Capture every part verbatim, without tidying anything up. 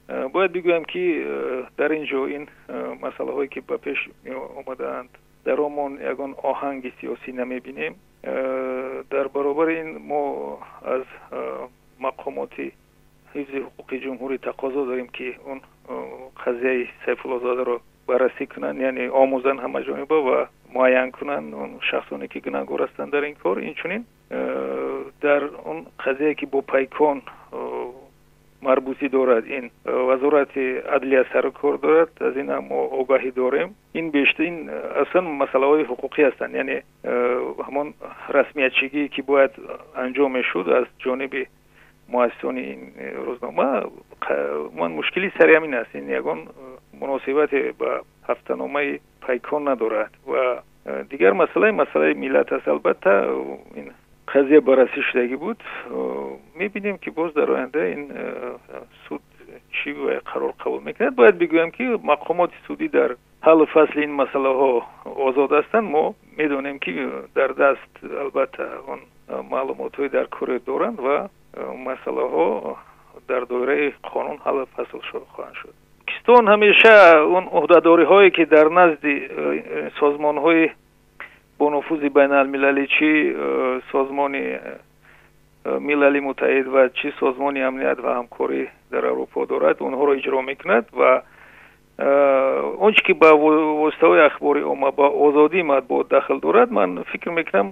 باید بگویم که در اینجا این مسئله هایی که به پیش آمدند در آمان یگان آهنگ سیاسی نمیبینیم. در برابر این ما از مقامات حفظ حقوق جمهوری تقاضا داریم که اون قضیه سیف الله زاده رو بررسی کنن، یعنی آموزن همه جانبه و معین کنن اون شخصانی که گناهکار هستند در این کار. این چنین در اون قضیه که با پیکان مربوطی دارد، این وزارت عدلیه سر کار دارد، از این ما آگاهی داریم. این بیشتر این اصلا مسئله های حقوقی هستند، یعنی همون رسمیتچگی که باید انجام شد از جانب مؤسسان این روزنامه. من مشکلی سر همین است، این یگان مناسبت با هفته‌نامه پیکان ندارد و دیگر مسئله مسئله ملت است. البته این قضیه بررسی شدگی بود، میبینیم که باز در آینده این سود چی و قرار قبول میکند. باید بگویم که مقامات سودی در حل فصل این مسئله ها آزاد هستند. ما میدونیم که در دست البته اون معلومات های در کار دارند و مسئله ها در دایره قانون حل فصل شد خواهند شد. پاکستان همیشه اون عهده‌داری هایی که در نزد سازمان های با نفوذ بین المللی، چی سازمان ملل متحد و چی سازمان امنیت و همکاری در اروپا دارد، اونها را اجرا میکند و اونچه که با واسطه اخباری عامه با آزادی مطبوعات داخل دارد، من فکر میکنم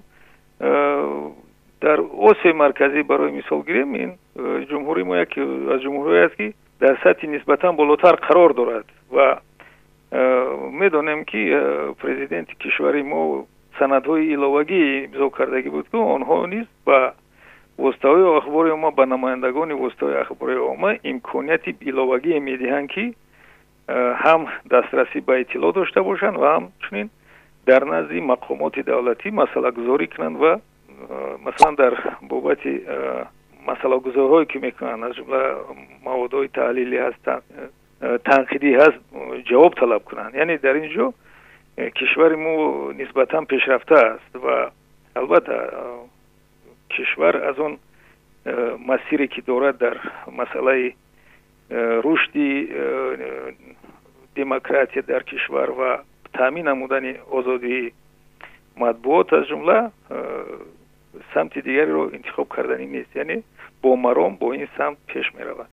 در آسیای مرکزی برای مثال گیریم، این جمهوری ما یکی از جمهوری است که در سطح نسبتا بالاتر قرار دارد و میدونیم که پرزیدنت کشوری ما سندهای ایلاوگی امضا کردگی بود که آنها نیز با واسطه اخباری عامه به نمایندگان واسطه اخباری عامه امکانیت ایلاوگی میدهند که هم دسترسی به اطلاع داشته باشند و همچنین در نزد مقامات دولتی مسئله گذاری کنند و مثلا در بابت مسئله گذاری که میکنند از جمله موادهای تحلیلی هست، تنقیدی هست، جواب طلب کنند. یعنی در اینجا کشور ما نسبتا پیشرفته است و البته کشور از اون مسیری که دارد در مسئله رشد دموکراسی در کشور و تامین نمودن آزادی مطبوعات از جمله سمت دیگری رو انتخاب کردنی نیست، یعنی با مرام با این سمت پیش می رود.